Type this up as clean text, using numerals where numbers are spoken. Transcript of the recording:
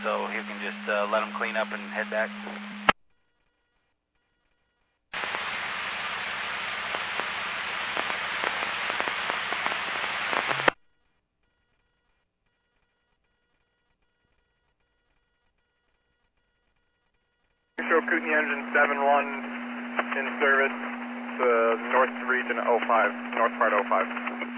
so you can just let them clean up and head back. Show Kootenai engine 7-1 in service to north region 05, north part 05.